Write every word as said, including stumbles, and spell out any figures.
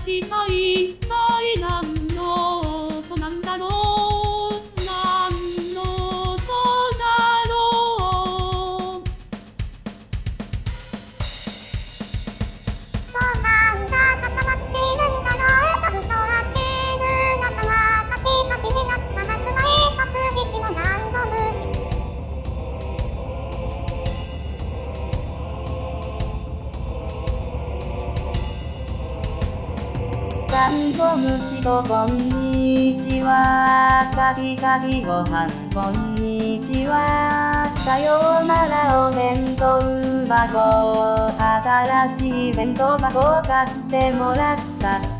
した一体何の音なんだろう、何の音だろう。 そうなんだ、固まっているんだろう。窓と開ける中はカピカピになったはずない。数匹のダンゴムシ。 ダンゴムシとこんにちは。かきかきごはんこんにちは。さようならお弁当箱。新しい弁当箱買ってもらった。